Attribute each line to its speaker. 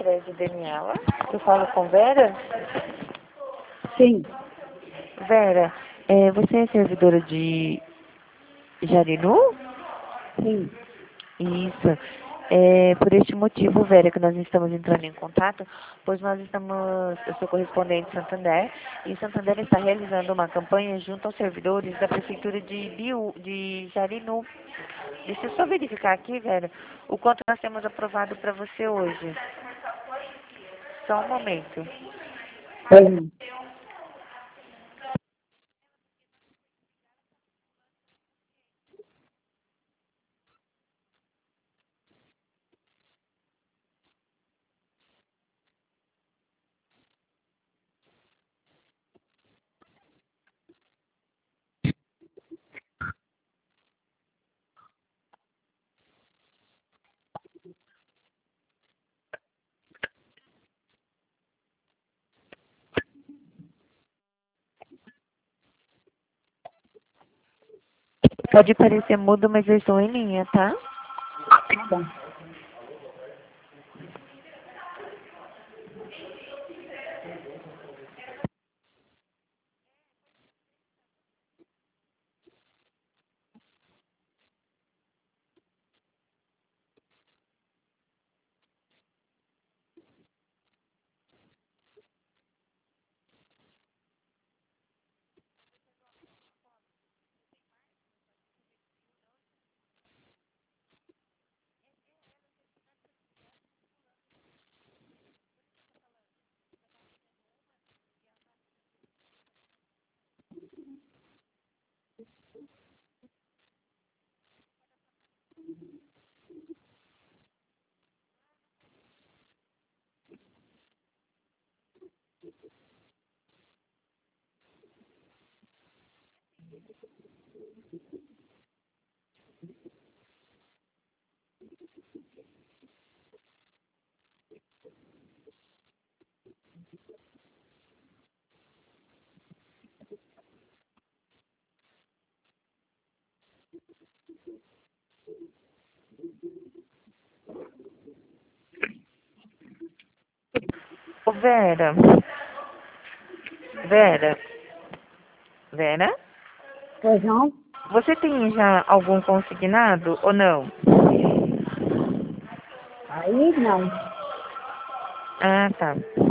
Speaker 1: Crédito Daniela. Eu falo com Vera?
Speaker 2: Sim,
Speaker 1: Vera, você é servidora de Jarinu?
Speaker 2: sim.
Speaker 1: Isso. É por este motivo, Vera, que nós estamos entrando em contato, pois eu sou correspondente de Santander, e Santander está realizando uma campanha junto aos servidores da Prefeitura de Jarinu. Deixa eu só verificar aqui, Vera, o quanto nós temos aprovado para você hoje. Só um momento.
Speaker 2: Pois não.
Speaker 1: Pode parecer mudo, mas eu estou em linha, tá?
Speaker 2: Tá bom.
Speaker 1: Ô, Vera. Vera. Vera?
Speaker 2: Pois não?
Speaker 1: Você tem já algum consignado ou não?
Speaker 2: Aí não.
Speaker 1: Ah, tá.